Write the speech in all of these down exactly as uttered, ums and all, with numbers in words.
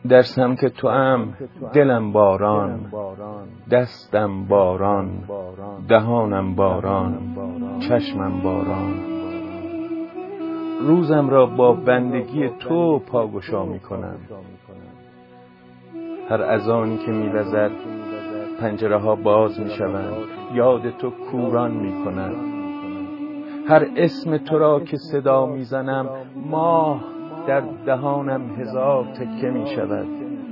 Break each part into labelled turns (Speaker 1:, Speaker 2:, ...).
Speaker 1: در سمت تو ام دلم باران، دستم باران، دهانم باران، چشمم باران. روزم را با بندگی تو پاگشا می کنم. هر اذانی که می وزد پنجره ها باز می شوند، یاد تو کوران می کند. هر اسم تو را که صدا می زنم ماه در دهانم هزار تکه می شود.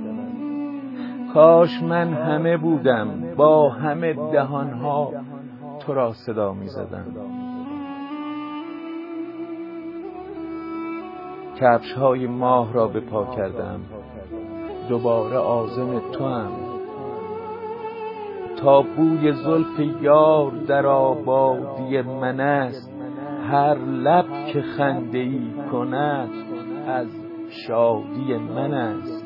Speaker 1: کاش من همه بودم با همه دهانها تو را صدا می زدم. کفش های ماه را به پا کردم، دوباره عازم تو هم. تا بوی زلف یار در آبادی من است، هر لب که خنده ای کند از شادی من است.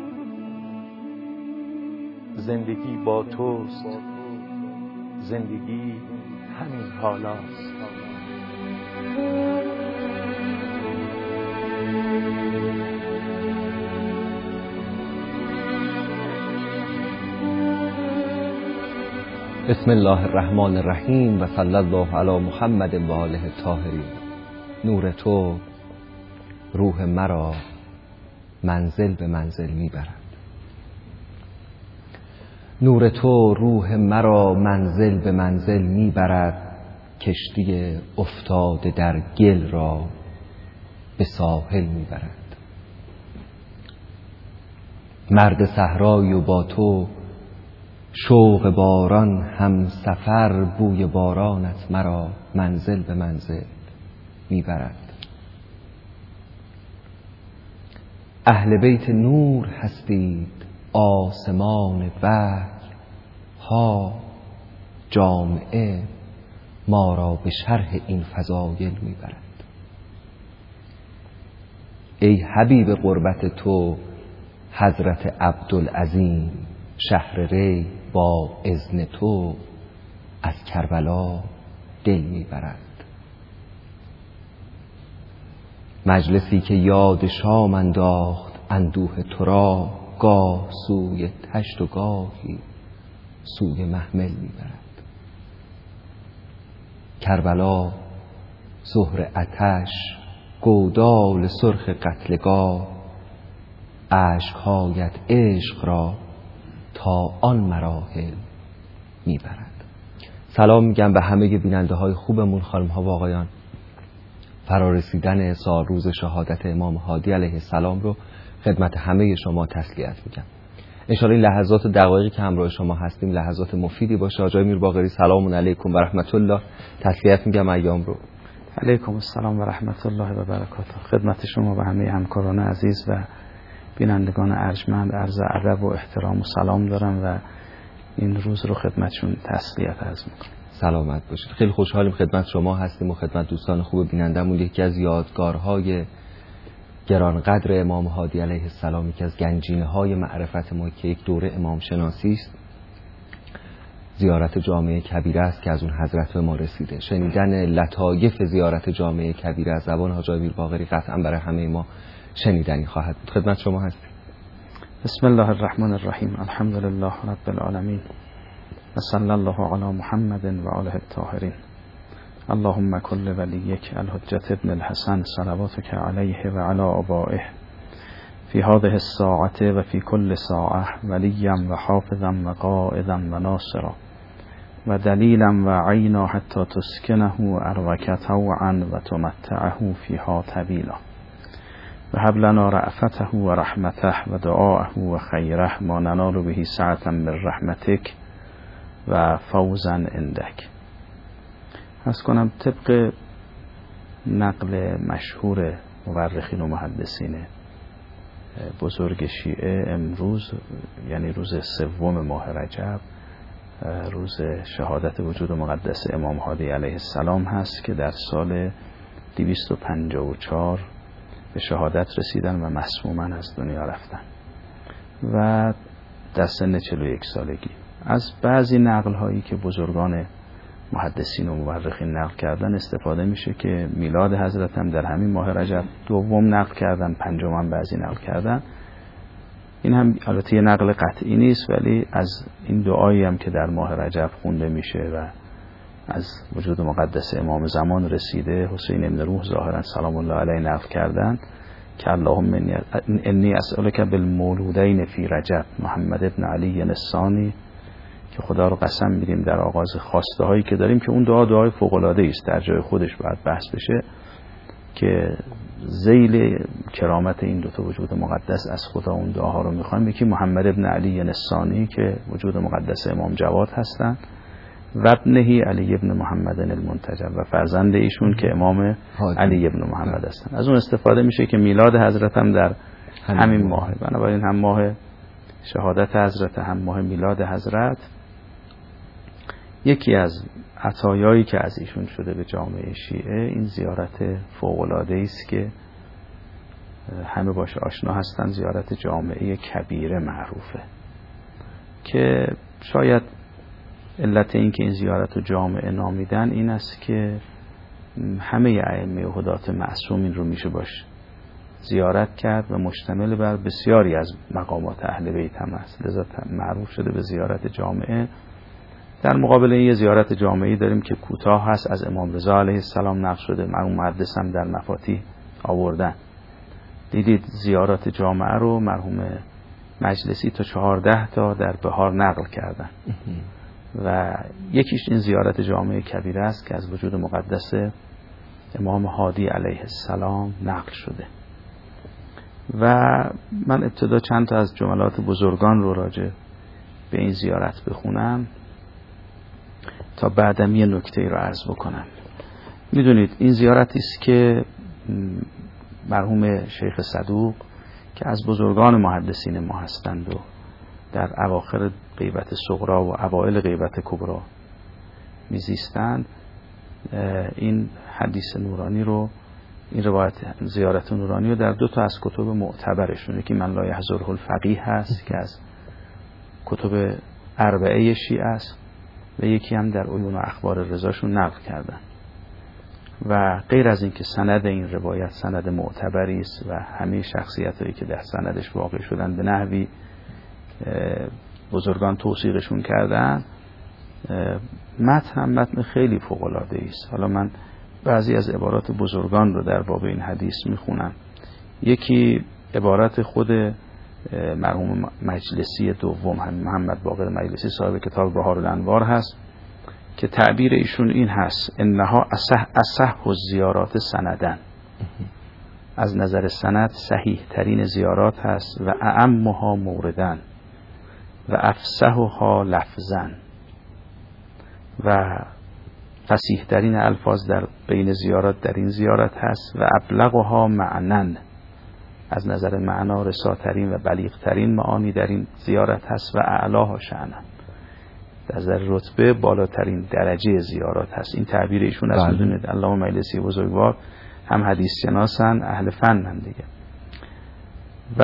Speaker 1: زندگی با توست، زندگی همین حالاست.
Speaker 2: بسم الله الرحمن الرحیم و صلی الله علی محمد و آله الطاهرین. نور تو روح مرا منزل به منزل میبرد. نور تو روح مرا منزل به منزل میبرد. کشتی افتاده در گل را به ساحل میبرد. مرد صحرایی و با تو شوق باران هم سفر. بوی بارانت مرا منزل به منزل میبرد. اهل بیت نور هستید آسمان وحی ها. جامعه ما را به شرح این فضایل میبرد. ای حبیب قربت تو حضرت عبدالعظیم، شهر ری با اذن تو از کربلا دل میبرد. مجلسی که یاد شام انداخت اندوه تو را، گاه سوی تشت و گاهی سوی محمل میبرد. کربلا زهر آتش، گودال سرخ قتلگاه. اشک‌هایت عشق را تا آن مراحل میبرد. سلام میگم به همه بیننده های خوبمون، خانم ها و آقایان. فرارسیدن سال روز شهادت امام هادی علیه السلام رو خدمت همه شما تسلیت میگم. انشاءالله این لحظات و دقایقی که همراه شما هستیم لحظات مفیدی باشه. آقای میر باقری سلام علیکم و رحمت الله. تسلیت میگم ایام رو.
Speaker 3: علیکم السلام و رحمت الله و برکاته. خدمت شما و همه همکاران عزیز و بینندگان ارجمند عرض ادب و احترام و سلام دارم و این روز رو خدمتشون تسلیت عرض میکنم.
Speaker 2: سلامت باشید. خیلی خوشحالیم خدمت شما هستیم و خدمت دوستان خوب بینندمون. یکی از یادگارهای گرانقدر امام هادی علیه السلام، یکی از گنجینه های معرفت ما که یک دوره امام شناسی است، زیارت جامعه کبیره است که از اون حضرت به ما رسیده. شنیدن لطایف زیارت جامعه کبیره از زبان حاج میر باقری قطعا برای همه ما شنیدنی خواهد بود. خدمت شما هستیم.
Speaker 3: بسم الله الرحمن الرحیم. الحمد لله رب العالمین و صلی الله علی محمد و آله الطاهرین. اللهم کل ولیک الحجة ابن الحسن صلواتک علیه و علی آبائه فی هذه الساعة و فی کل ساعة ولیا و حافظا و قائدا و ناصرا و دلیلا و عینا حتی تسکنه اروک طوعا و تمتعه فیها طویلا و هب لنا رأفته و رحمته و دعاءه و خیره ما ننال به سعة من رحمتک و فوزا عندک. از کنم طبق نقل مشهور مورخین و محدثین بزرگ شیعه، امروز یعنی روز سوم ماه رجب روز شهادت وجود مقدس امام هادی علیه السلام هست که در سال دویست و پنجاه و چهار به شهادت رسیدن و مسموما از دنیا رفتن و در سن چهل و یک سالگی. از بعضی نقل هایی که بزرگان محدثین و مورخین نقل کردن استفاده میشه که میلاد حضرت هم در همین ماه رجب دوم نقل کردن، پنجم هم بعضی نقل کردن. این هم البته یه نقل قطعی نیست، ولی از این دعایی هم که در ماه رجب خونده میشه و از وجود مقدس امام زمان رسیده حسین ابن روح ظاهرا سلام الله علیه نقل کردن که اللهم انی اسألک بالمولودین فی رجب محمد ابن علی الثانی، که خدا رو قسم میدیم در آغاز خواسته هایی که داریم که اون دعا دعای فوق العاده است، در جای خودش باید بحث بشه، که ذیل کرامت این دو تا وجود مقدس از خدا اون دعاها رو میخوایم. یکی محمد ابن علی الثانی که وجود مقدس امام جواد هستن و ابنه علی ابن محمد المنتجب و فرزند ایشون که امام علی ابن محمد هستن. از اون استفاده میشه که میلاد حضرت هم در همین ماه، بنابراین هم ماه شهادت حضرت هم ماه میلاد حضرت. یکی از عطایایی که از ایشون شده به جامعه شیعه این زیارت فوق‌العاده است که همه باش آشنا هستن، زیارت جامعه کبیره معروفه، که شاید علت این که این زیارت رو جامعه نامیدن این است که همه ائمه و هدات معصومین رو میشه باش زیارت کرد و مشتمل بر بسیاری از مقامات اهل بیت هم است، لذا معروف شده به زیارت جامعه. در مقابل این یه زیارت جامعی داریم که کوتاه هست، از امام رضا علیه السلام نقل شده، مرحوم محدث هم در مفاتیح آوردن. دیدید زیارت جامعه رو مرحوم مجلسی تا چهارده تا در بهار نقل کردن و یکیش این زیارت جامعه کبیره است که از وجود مقدس امام هادی علیه السلام نقل شده. و من ابتدا چند تا از جملات بزرگان رو راجع به این زیارت بخونم تا بعدم یه نکته رو عرض بکنم. میدونید این زیارتی است که مرحوم شیخ صدوق که از بزرگان محدثین ما هستند و در اواخر غیبت صغرا و اوائل غیبت کبرا میزیستند، این حدیث نورانی رو، این روایت زیارت نورانی رو در دو تا از کتب معتبرشون، یکی من لا یحضره الفقیه هست که از کتب اربعه شیعه است و یکی هم در عیون و اخبار رضاشون نقل کردن. و غیر از این که سند این روایت سند معتبری است و همه شخصیتایی که در سندش واقع شدن به نحوی بزرگان توثیقشون کردن، متن هم متن خیلی فوق العاده است. حالا من بعضی از عبارات بزرگان رو در باب این حدیث میخونم. یکی عبارت خود مرحوم مجلسی دوم هم محمد باقر مجلسی صاحب کتاب بهار الانوار هست که تعبیر ایشون این هست: انها اصح اصح الزیارات سندن، از نظر سند صحیح ترین زیارات هست و اعمها موردن و افصحها لفظا و فصیح ترین الفاظ در بین زیارات در این زیارت هست و ابلغها معنن، از نظر معنا رساترین و بلیغترین معانی در این زیارت هست و اعلاها شأنا، در نظر رتبه بالاترین درجه زیارات هست. این تعبیر ایشون از میدونید علامه مجلسی بزرگوار هم حدیث شناسن، اهل فن هم دیگه. و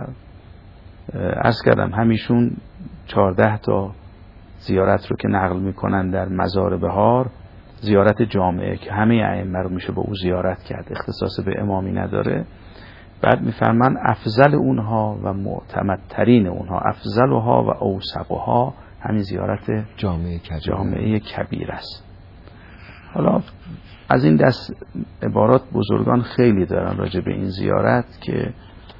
Speaker 3: عرض کردم همیشون چهارده تا زیارت رو که نقل میکنن در مزار بهار، زیارت جامعه که همه ائمه رو میشه با او زیارت کرد، اختصاص به امامی نداره. بعد میفرمان افضل اونها و معتمدترین اونها، افضلها و اوثقها، همین زیارت جامعه کبیر, جامعه کبیر است. حالا از این دست عبارات بزرگان خیلی دارن راجع به این زیارت که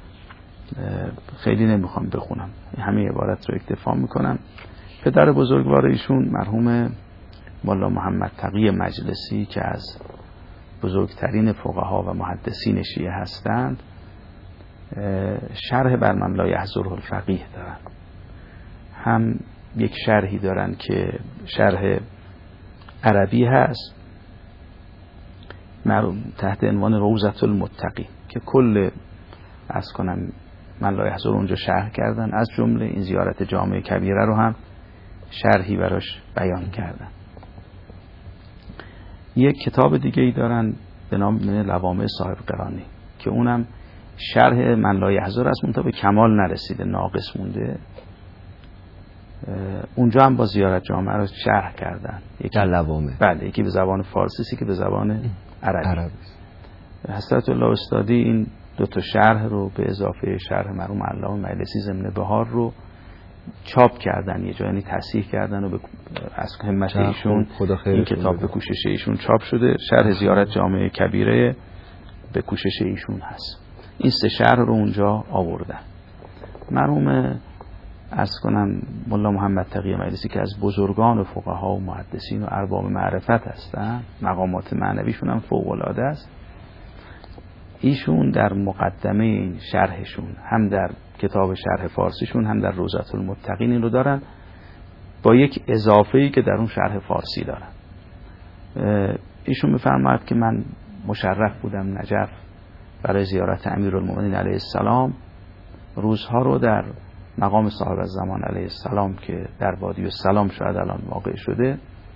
Speaker 3: خیلی نمیخوام بخونم، همین عبارت رو اکتفا میکنم. پدر بزرگوار ایشون مرحوم مولا محمد تقی مجلسی که از بزرگترین فقها و محدثین شیعه هستند، شرح بر من لا یحضره الفقیه دارن. هم یک شرحی دارن که شرح عربی هست تحت عنوان روضة المتقی که کل از کنم من لا یحضره اونجا شرح کردن، از جمله این زیارت جامعه کبیره رو هم شرحی براش بیان کردن. یک کتاب دیگه ای دارن به نام لوامع صاحب قرانی که اونم شرح من لا یحضره است، منتها به کمال نرسیده، ناقص مونده. اونجا هم با زیارت جامعه رو شرح کردن.
Speaker 2: در لوامع.
Speaker 3: بله، یکی به زبان فارسی، یکی به زبان عربی. عربی. حضرت الله استادی این دو تا شرح رو به اضافه شرح مرحوم علامه مجلسی ضمن بهار رو چاپ کردن، یه جا یعنی تصحیح کردن و به از همت ایشون این کتاب به کوشش ایشون چاپ شده. شرح زیارت جامع کبیره به کوشش ایشون هست. این سه شرح رو اونجا آوردن. مرحوم عرض کنم مولا محمد تقی مجلسی که از بزرگان فقها و محدثین و ارباب معرفت هستن، مقامات معنویشون هم فوق العاده است. ایشون در مقدمه این شرحشون هم در کتاب شرح فارسیشون هم در روضة المتقین این رو دارن با یک اضافه‌ای که در اون شرح فارسی دارن. ایشون می‌فرماید که من مشرف بودم نجف برای زیارت امیرالمومنین علیه السلام. روزها رو در مقام صاحب الزمان علیه السلام که در وادی السلام شاید الان واقع شده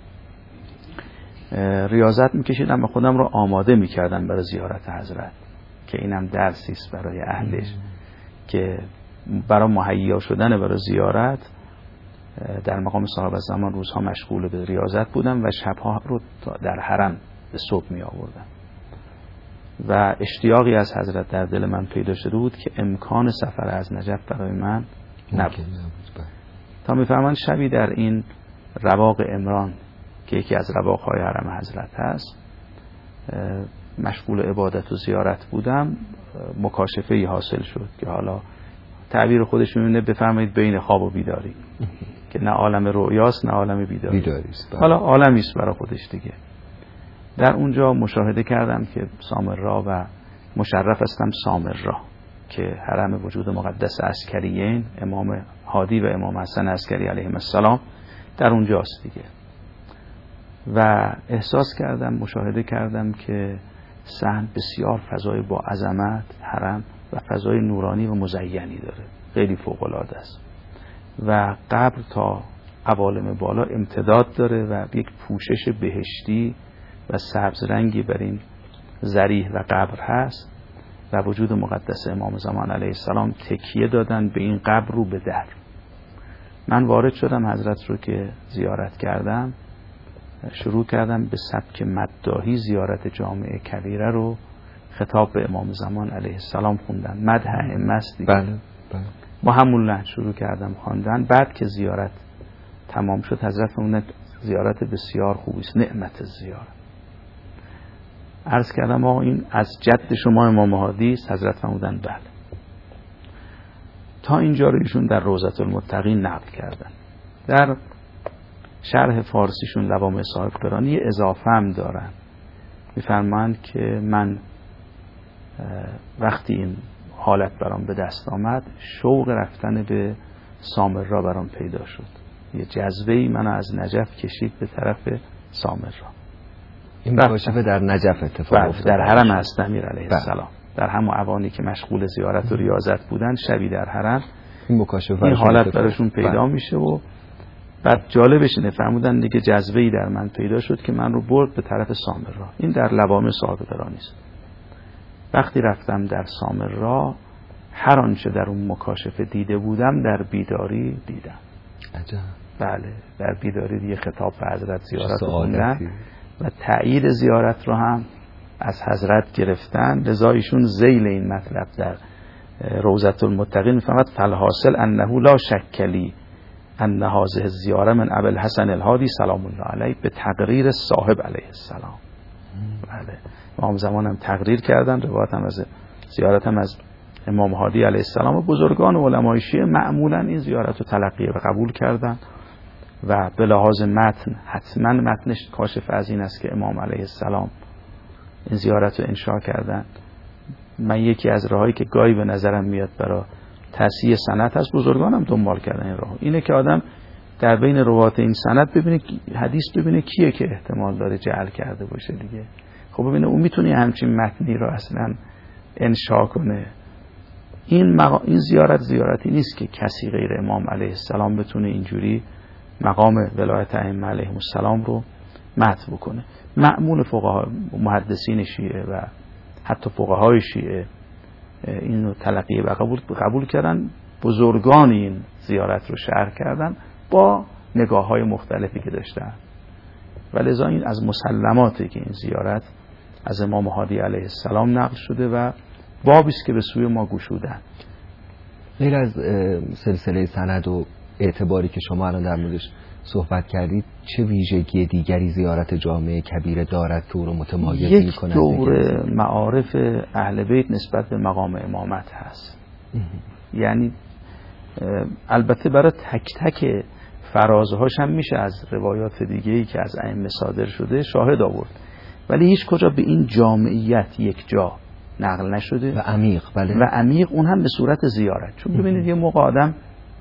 Speaker 3: ریاضت میکشیدم و خودم رو آماده میکردم برای زیارت حضرت، که اینم درسی است برای اهلش که برای مهیا شدن برای زیارت در مقام صاحب الزمان روزها مشغول به ریاضت بودم و شبها رو در حرم به صبح می آوردم و اشتیاقی از حضرت در دل من پیدا شده بود که امکان سفر از نجف برای من نبود. تا میفهمند شبی در این رواق عمران که یکی از رواقهای حرم حضرت هست مشغول عبادت و زیارت بودم، مکاشفه ای حاصل شد که حالا تعبیر خودش می‌بینه بفرمایید بین خواب و بیداری که نه عالم رؤیاست نه عالم بیداری, بیداری حالا عالمی است برای خودش دیگه. در اونجا مشاهده کردم که سامرا و مشرف هستم سامرا که حرم وجود مقدس عسکریین امام هادی و امام حسن عسکری علیهم السلام در اونجاست دیگه. و احساس کردم، مشاهده کردم که صحن بسیار فضای با عظمت حرم و فضای نورانی و مزینی داره، خیلی فوق العاده است و قبر تا عوالم بالا امتداد داره و یک پوشش بهشتی و سبز رنگی بر این ذریح و قبر هست و وجود مقدس امام زمان علیه السلام تکیه دادن به این قبر رو به در. من وارد شدم حضرت رو که زیارت کردم، شروع کردم به سبک مداحی زیارت جامع کبیره رو خطاب به امام زمان علیه السلام خوندن، مدح ائمه است دیگه.
Speaker 2: بله بله.
Speaker 3: با همون لحن شروع کردم خواندن. بعد که زیارت تمام شد حضرت فرمودن زیارت بسیار خوبی است، نعمت زیارت. عرض کردم آقا این از جد شما امام هادی است؟ حضرت فرمودن بله. تا اینجا رو ایشون در روضة المتقین نقل کردن. در شرح فارسیشون لوامع صاحب قرانی اضافه هم دارن، میفرمایند که من وقتی این حالت برام به دست آمد شوق رفتن به سامرا برام پیدا شد، یه جذبه‌ای منو از نجف کشید به طرف سامرا.
Speaker 2: این مکاشفه در نجف اتفاق افتاد،
Speaker 3: در حرم هستمیر علیه السلام، در همون اوانی که مشغول زیارت و ریاضت بودن شبی در حرم
Speaker 2: این مکاشفه
Speaker 3: این حالت براشون پیدا میشه و بعد جالبش اینه فرمودن دیگه جذبه‌ای در من پیدا شد که من رو برد به طرف سامرا. این در لوامع صاحب قرانی است. وقتی رفتم در سامرا هر آنچه در اون مکاشفه دیده بودم در بیداری دیدم.
Speaker 2: عجب.
Speaker 3: بله در بیداری دیگه خطاب به حضرت زیارت خوندن و تایید زیارت رو هم از حضرت گرفتن. لذا ایشون ذیل این مطلب در روضة المتقین میفرماد فالحاصل انه لا شک لی ان هذه الزیاره من ابی الحسن الهادی سلام الله علیه به تقریر صاحب علیه السلام. بله امام زمان هم تقریر کردن، روایت هم از زیارت هم از امام هادی علیه السلام و بزرگان علمای شیعه معمولا این زیارت رو تلقی و قبول کردن و به لحاظ متن حتما متنش کاشف از این است که امام علیه السلام این زیارت رو انشا کردن. من یکی از راهایی که گاهی به نظرم میاد برای تصحیح سند هست، بزرگانم دنبال کردن این راه، اینه که آدم در بین روات این سند ببینه حدیث ببینه کیه که احتمال داره جعل کرده باشه دیگه. خب ببینه اون میتونه همچین متنی رو اصلا انشا کنه. این مقا... این زیارت زیارتی نیست که کسی غیر امام علیه السلام بتونه اینجوری مقام ولایت ائمه علیهم السلام رو متن بکنه. معمول فقها محدثین شیعه و حتی فقهای شیعه اینو تلقی و قبول قبول کردن، بزرگان این زیارت رو شرح کردن با نگاه های مختلفی که داشتن و لذا این از مسلماتی که این زیارت از امام هادی علیه السلام نقل شده و بابی است که به سوی ما گشودن.
Speaker 2: غیر از سلسله سند و اعتباری که شما الان در موردش صحبت کردید، چه ویژگی دیگری زیارت جامع کبیره دارد که او رو متمایز می‌کند؟
Speaker 3: یک دور معارف اهل بیت نسبت به مقام امامت هست. یعنی البته برای تک تک فرازهاش هم میشه از روایات دیگه‌ای که از ائمه صادر شده شاهد آورد، ولی هیچ کجا به این جامعیت یک جا نقل نشده
Speaker 2: و عمیق. بله.
Speaker 3: و عمیق، اون هم به صورت زیارت. چون ببینید یه موقع آدم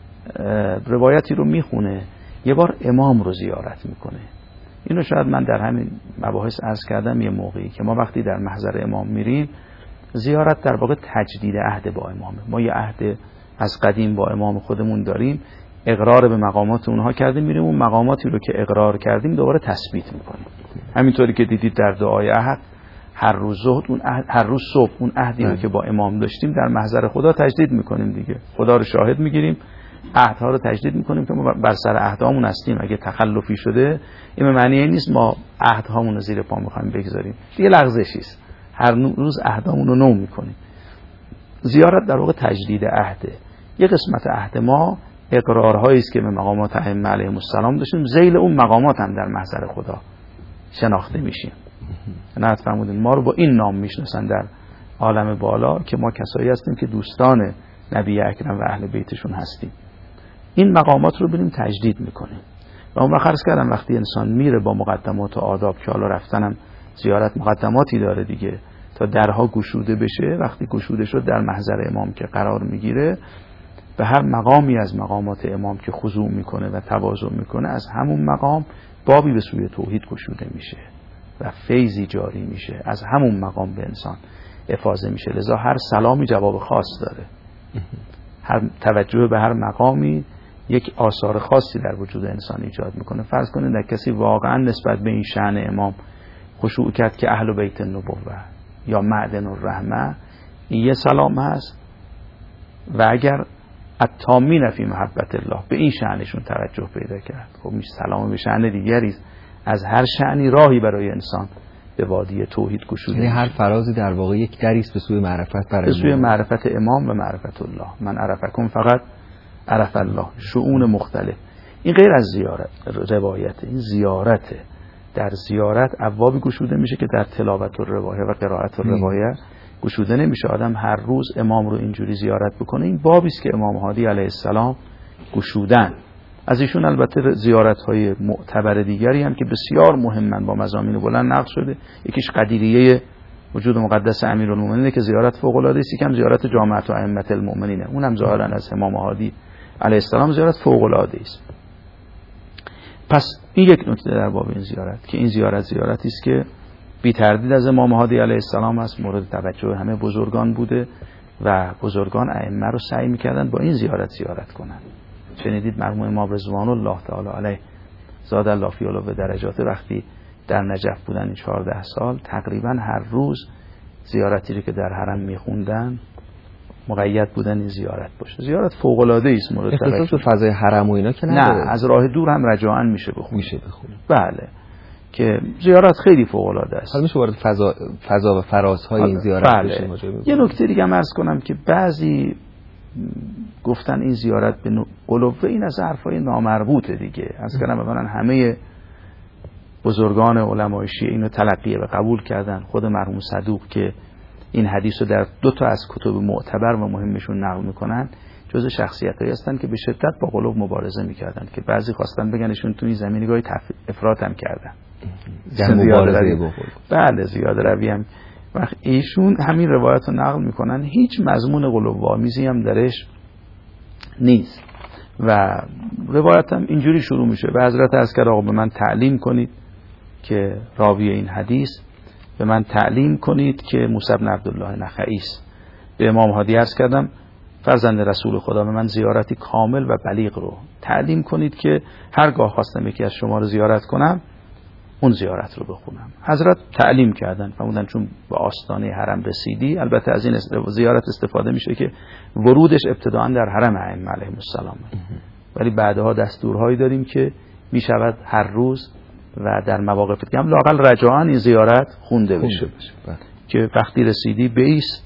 Speaker 3: روایتی رو میخونه، یه بار امام رو زیارت میکنه. اینو شاید من در همین مباحث عرض کردم یه موقعی که ما وقتی در محضر امام میریم، زیارت در واقع تجدید عهد با امامه. ما یه عهد از قدیم با امام خودمون داریم، اقرار به مقامات اونها کردیم، میریم اون مقاماتی رو که اقرار کردیم دوباره تثبیت میکنیم. همینطوری که دیدید در دعای عهد، هر روز زهد اون عهد، هر روز صبح اون عهدی رو که با امام داشتیم در محضر خدا تجدید میکنیم دیگه. خدا رو شاهد میگیریم، عهدها رو تجدید میکنیم که ما بر سر عهدهامون هستیم. اگه تخلفی شده این معنی این نیست ما عهدهامون رو زیر پا میخوایم بگذاریم، دیگه لغزشی است. هر روز عهدامون رو نو میکنیم. زیارت در واقع تجدید عهده. یک قسمت عهد ما اقرارهایی است که به مقامات ائمه علیهم السلام داشتیم، ذیل اون مقامات هم در محضر خدا شناخته میشیم. نه فرمودین ما رو با این نام میشناسن در عالم بالا که ما کسایی هستیم که دوستان نبی اکرم و اهل بیتشون هستیم. این مقامات رو بریم تجدید میکنیم. و اون وقت عرض کردم وقتی انسان میره با مقدمات و آداب که حالا رفتنم زیارت مقدماتی داره دیگه، تا درها گشوده بشه، وقتی گشوده شد در محضر امام که قرار میگیره، به هر مقامی از مقامات امام که خضوع میکنه و تواضع میکنه، از همون مقام بابی به سوی توحید گشوده میشه و فیضی جاری میشه، از همون مقام به انسان افاضه میشه. لذا هر سلامی جواب خاص داره، هر توجه به هر مقامی یک آثار خاصی در وجود انسان ایجاد میکنه. فرض کنید در کسی واقعا نسبت به این شأن امام خشوع کرد که اهل بیت النبوه یا معدن الرحمه، این یه سلام هست. و اگر التامین فی محبت الله به این شأنشون توجه پیدا کرد، خب میشه سلام به شأن دیگری است. از هر شأنی راهی برای انسان به وادی توحید گشوده.
Speaker 2: یعنی هر فرازی در واقع یک دری است به سوی معرفت برای
Speaker 3: به سوی معرفت امام و معرفت الله. من عرفکم فقط عرف الله. شؤون مختلف. این غیر از زیارت روایت، این زیارته. در زیارت ابوابی گشوده میشه که در تلاوت الروایه و قرائت الروایه گشوده نمیشه. آدم هر روز امام رو اینجوری زیارت بکنه، این بابی است که امام هادی علیه السلام گشودن. از ایشون البته زیارت‌های معتبر دیگری هم که بسیار مهمن با مضامین بلند نقل شده. یکیش قدیریه وجود مقدس امیرالمومنین که زیارت فوق‌العاده است، یکم زیارت جامعه و ائمه المؤمنین، اونم ظاهرا از امام هادی علیه السلام زیارت فوق‌العاده است. پس این یک نکته در باب این زیارت که این زیارت زیارتی است که بی تردید از امام هادی علیه السلام است، مورد توجه همه بزرگان بوده و بزرگان ائمه رو سعی می‌کردند با این زیارت زیارت کنند. شنیدید مرحوم امام رضوان الله تعالی علیه زاد الله فی علو درجات وقتی در نجف بودن این چهارده سال تقریبا هر روز زیارتی رو که در حرم میخوندن مقید بودن این زیارت باشه. زیارت فوق العاده است. مورد
Speaker 2: اختصاص به فضای حرم و اینا که
Speaker 3: نه، از راه دور هم رجاعاً میشه بخونه.
Speaker 2: میشه بخونه.
Speaker 3: بله، که زیارت خیلی فوق العاده است.
Speaker 2: حالا میشه وارد فضا فضا و فرازهای این زیارت
Speaker 3: بله.
Speaker 2: بشیم.
Speaker 3: یه نکته دیگه هم عرض کنم که بعضی گفتن این زیارت به قلوه، این از حرفای نامربوطه دیگه. از کردم مثلا همه بزرگان علمای شیعه اینو تلقی و قبول کردن. خود مرحوم صدوق که این حدیث رو در دو تا از کتب معتبر و مهمشون نقل میکنن، جزء شخصیتایی هستن که به شدت با قلوب مبارزه میکردن، که بعضی خواستن بگنشون تو این زمینگاهی افراط هم کردن.
Speaker 2: مبارزه بخورد.
Speaker 3: بله، زیاده روی هم. وقت ایشون همین روایت رو نقل میکنن، هیچ مضمون قلوب آمیزی هم درش نیست و روایت هم اینجوری شروع میشه: به حضرت عرض کرد آقا به من تعلیم کنید که راوی این حدیث، به من تعلیم کنید که موسی بن عبدالله نخعی است. به امام هادی عرض کردم فرزند رسول خدا، به من زیارتی کامل و بلیغ رو تعلیم کنید که هرگاه خواستم یکی از شما رو زیارت کنم اون زیارت رو بخونم. حضرت تعلیم کردن، فرمودن چون به آستانه حرم رسیدی، البته از این زیارت استفاده میشه که ورودش ابتداءً در حرم ائمه علیهم السلام، ولی بعدها دستورهایی داریم که میشود هر روز و در مواقف دیگه هم لااقل رجاعاً این زیارت خونده بشه، که وقتی رسیدی بیست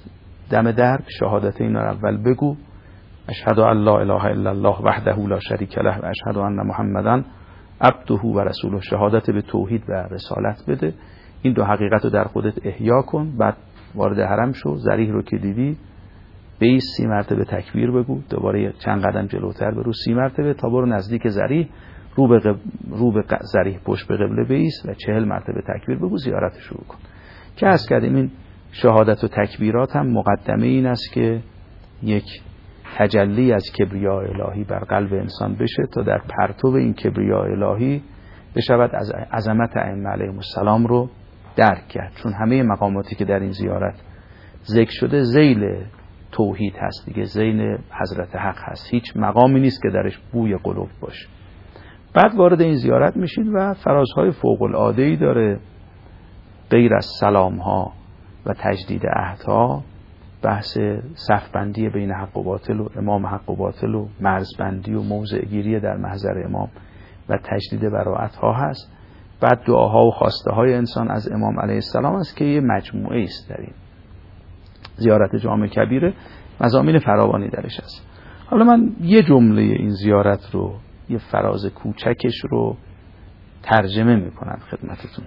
Speaker 3: دم در شهادت اینا رو اول بگو، اشهد ان لا اله الا الله وحده لا شریک له و اشهد ان محمدن عبده و رسوله، شهادت به توحید و رسالت بده. این دو حقیقت رو در خودت احیا کن. بعد وارد حرم شو، ذریح رو که دیدی بیست سی مرتبه تکبیر بگو، دوباره چند قدم جلوتر برو سی مرتبه تا برو نزدیک ذریح، رو به قب... رو به ذریح پشت به قبله بیست و چهل مرتبه تکبیر بگو، زیارت شروع کن. که عرض کردیم این شهادت و تکبیرات هم مقدمه این است که یک تجلی از کبریاء الهی بر قلب انسان بشه تا در پرتو این کبریاء الهی بشود از عظمت ائمه علیهم السلام رو درک کرد. چون همه مقاماتی که در این زیارت ذکر شده ذیل توحید هست دیگه، ذیل حضرت حق هست، هیچ مقامی نیست که درش بوی قلوب باشه. بعد وارد این زیارت میشین و فرازهای فوق العاده‌ای داره، غیر از سلام ها و تجدید عهدها، بحث صف بندی بین حق و باطل و امام حق و باطل و مرزبندی و موضع گیری در محضر امام و تجدید براءت ها هست. بعد دعاها و خواسته های انسان از امام علیه السلام است که یه مجموعه است در این زیارت جامع کبیره، مضامین فراوانی درش است. حالا من یه جمله این زیارت رو، یه فراز کوچکش رو ترجمه میکنم خدمتتون.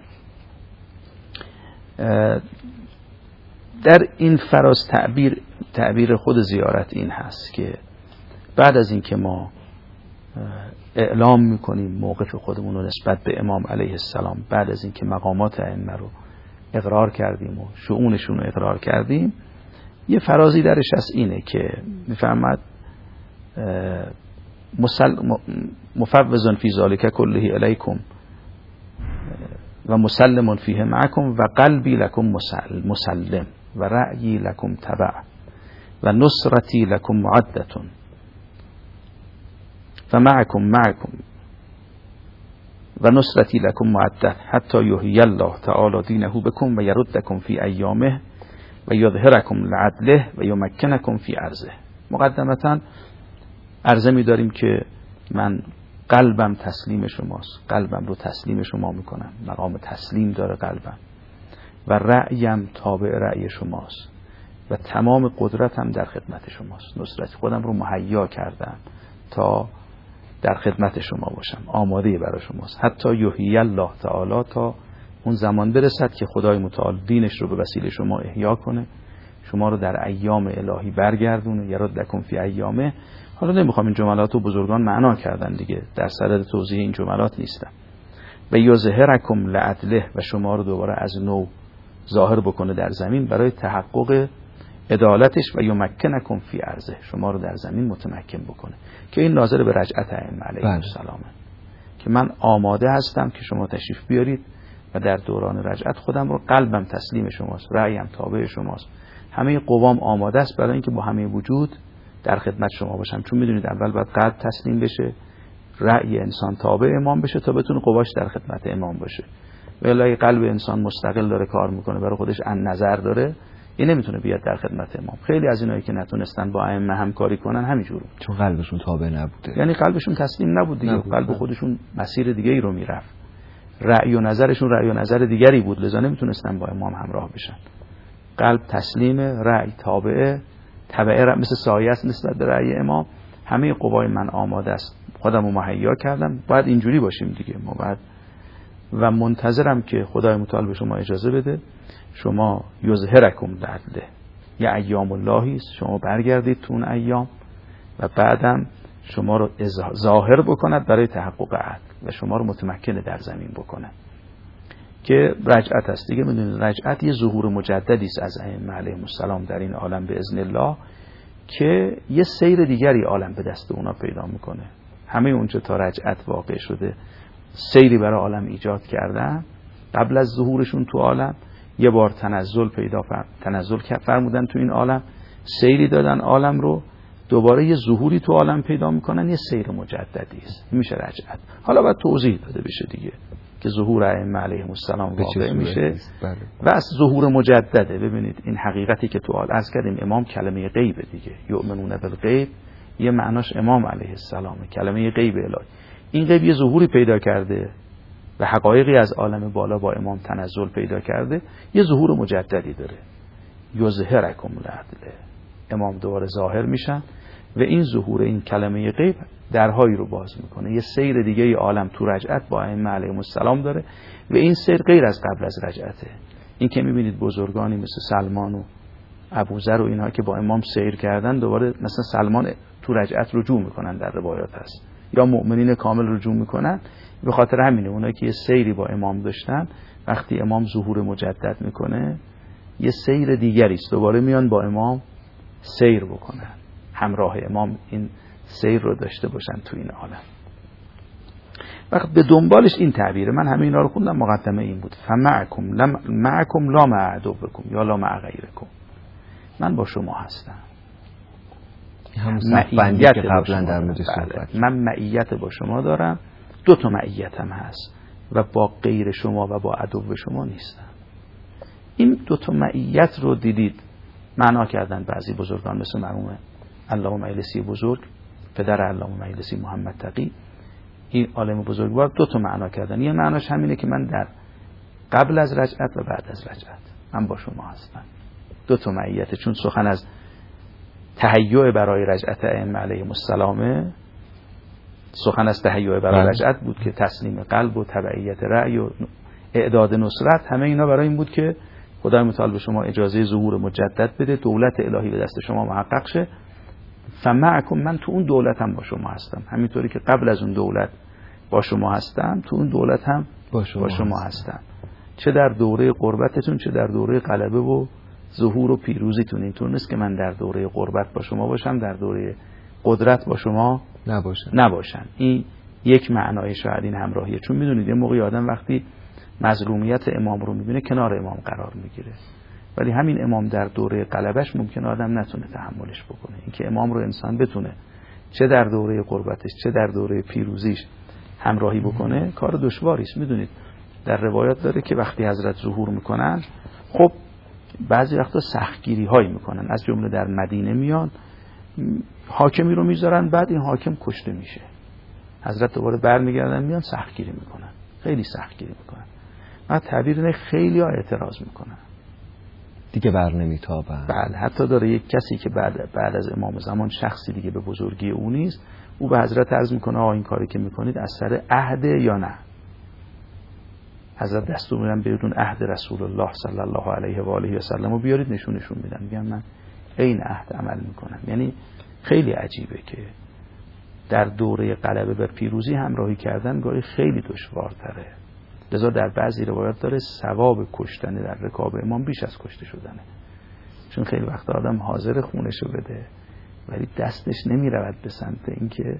Speaker 3: در این فراز تعبیر تعبیر خود زیارت این هست که بعد از این که ما اعلام میکنیم موقف خودمون رو نسبت به امام علیه السلام، بعد از این که مقامات ائمه رو اقرار کردیم و شؤونشون رو اقرار کردیم، یه فرازی درش هست اینه که میفرماد مفوض فی ذالک کله الیکم و مسلم فیه معکم و قلبی لکم مسلم و رأیی لکم تبع و نصرتی لکم معدتون و معکم معکم و نصرتی لکم معدت حتی یحیی الله تعالی دینه بکم و یردکم فی ایامه و یظهرکم لعدله و یمکنکم فی ارضه. مقدمتا عرضه می داریم که من قلبم تسلیم شماست، قلبم رو تسلیم شما میکنم، مقام تسلیم داره قلبم، و رأیم تابع رأی شماست و تمام قدرتم در خدمت شماست. نصرت خودم رو مهیا کردم تا در خدمت شما باشم، آماده برای شماست. حتی یحیی الله تعالی، تا اون زمان برسد که خدای متعال دینش رو به وسیله شما احیا کنه، شما رو در ایام الهی برگردونه، یردکم فی ایامه. حالا نمیخوام این جملات رو بزرگان معنا کردن دیگه، در صدد توضیح این جملات نیستم. و یظهرکم لعدله، و شما رو دوباره از نو ظاهر بکنه در زمین برای تحقق عدالتش، و یمکنکم فی ارضه، شما رو در زمین متمکن بکنه. که این ناظر به رجعت ائمه علیهم السلام، که من آماده هستم که شما تشریف بیارید و در دوران رجعت خودم رو، قلبم تسلیم شماست، رأیم تابع شماست، همه قوام آماده است برای اینکه با همه وجود در خدمت شما باشم. چون میدونید اول باید قلب تسلیم بشه، رأی انسان تابع امام بشه تا بتونه قواش در خدمت امام باشه. ولی قلب انسان مستقل داره کار میکنه، برای خودش ان نظر داره، این نمیتونه بیاد در خدمت امام. خیلی از اینایی که نتونستن با ائمه همکاری کنن همینجوره،
Speaker 2: چون قلبشون تابع نبوده،
Speaker 3: یعنی قلبشون تسلیم نبود دیگه، نبود. قلب خودشون مسیر دیگه ای رو میرفت، رأی و نظرشون رأی و نظر دیگری بود، لذا نمیتونستن با امام همراه بشن. قلب تسلیم، رأی تابع، تبعه را مثل سایه است نسبت به رأی امام. همه قوای من آماده است، خودم رو مهیا کردم، باید اینجوری باشیم دیگه ما باید، و منتظرم که خدای متعال به شما اجازه بده شما یظهرکم لعدله، یا ایام اللهی است، شما برگردید تو اون ایام و بعدم شما رو ظاهر بکند برای تحقق عدل و شما رو متمکن در زمین بکنه، که رجعت است دیگه. میدونید رجعت یه ظهور مجددی است از ائمه علیهم السلام در این عالم به اذن الله، که یه سیر دیگری عالم به دست اونا پیدا میکنه. همه اونچه تا رجعت واقع شده سیری برای عالم ایجاد کردن، قبل از ظهورشون تو عالم یه بار تنزل پیدا فرم تنزل فرمودن تو این عالم، سیری دادن عالم رو، دوباره یه ظهوری تو عالم پیدا میکنن، یه سیر مجددی است، میشه رجعت. حالا باید توضیح داده بشه دیگه که ظهور ائمه علیهم السلام واقع میشه و از ظهور مجدده. ببینید این حقیقتی که تو عالم عرض کردیم، امام کلمه غیبه دیگه، یؤمنون بالغیب یه معناش امام علیه السلامه، کلمه غیب الهی. این غیب یه ظهوری پیدا کرده و حقایقی از عالم بالا با امام تنزل پیدا کرده، یه ظهور مجددی داره یظهرکم العدل، امام دوباره ظاهر میشن و این ظهور این کلمه غیب درهایی رو باز میکنه. یه سیر دیگه ای عالم تو رجعت با ائمه علیهم السلام داره و این سیر غیر از قبل از رجعته. این که میبینید بزرگانی مثل سلمان و ابوذر و اینها که با امام سیر کردن دوباره مثلا سلمان تو رجعت رجوع میکنن، در روایات هست، یا مؤمنین کامل رجوع میکنن. به خاطر همینه اونایی که یه سیری با امام داشتن وقتی امام ظهور مجدد میکنه یه سیر دیگری است، دوباره میان با امام سیر بکنن، همراه امام این سیر رو داشته باشن تو این عالم. وقت به دنبالش این تعبیره. من همه اینا رو خوندم، مقدمه این بود فمعکم لم معکم لا مع عدوکم یا لا مع غیرکم، من با شما هستم.
Speaker 2: همون صفبندی که قبلا در موردش صحبت،
Speaker 3: من معیت با شما دارم، دو تا معیتم هست و با غیر شما و با عدو شما نیستم. این دو تا معیت رو دیدید معنا کردن بعضی بزرگان مثل مرحوم علامه مجلسی بزرگ، پدر علامه مجلسی محمد تقی، این عالم بزرگوار دو تا معنا کردن. یه معناش همینه که من در قبل از رجعت و بعد از رجعت من با شما هستم. دو تا معیت، چون سخن از تهیع برای رجعت ائمه علیهم السلام، سخن از تهیع برای رجعت بود که تسلیم قلب و تبعیت رأی و اعداد نصرت، همه اینا برای این بود که خدای متعال به شما اجازه ظهور مجدد بده، دولت الهی به دست شما محقق شه. فمعکم، من تو اون دولت هم با شما هستم، همینطوری که قبل از اون دولت با شما هستم تو اون دولت هم با شما, با شما هستم. هستم چه در دوره قربتتون چه در دوره غلبه و ظهور و پیروزیتون. اینطور نیست که من در دوره قربت با شما باشم در دوره قدرت با شما
Speaker 2: نباشم
Speaker 3: نباشم. این یک معنای شاید این همراهیه، چون میدونید یه موقعی آدم وقتی مظلومیت امام رو میبینه کنار امام قرار میگیره، ولی همین امام در دوره غلبش ممکن آدم نتونه تحملش بکنه. اینکه امام رو انسان بتونه چه در دوره قربتش چه در دوره پیروزیش همراهی بکنه کار دشواری است. میدونید در روایات داره که وقتی حضرت ظهور میکنن خب بعضی وقتا سختگیری هایی میکنن، از جمله در مدینه میان حاکمی رو میذارن، بعد این حاکم کشته میشه، حضرت دوباره برمیگردن میان سختگیری میکنن، خیلی سختگیری میکنن. بعد تعبیر اینه خیلی ها اعتراض میکنن
Speaker 2: دیگه بر نمیتابن.
Speaker 3: بله، حتی داره یک کسی که بعد بعد از امام زمان شخصی دیگه به بزرگی او نیست، او به حضرت عرض میکنه آقا این کاری که میکنید از سر عهد یا نه؟ حضرت دستور میدن بدون عهد رسول الله صلی الله علیه و آله و سلم و بیارید، نشونشون میدن، میگن من عین عهد عمل میکنم. یعنی خیلی عجیبه که در دوره غلبه و پیروزی همراهی کردن گاهی خیلی دشوارتره. لذا در بعضی روایات داره ثواب کشتن در رکاب امام بیش از کشته شدنه، چون خیلی وقت آدم حاضر خونشو بده ولی دستش نمیرود به سمت اینکه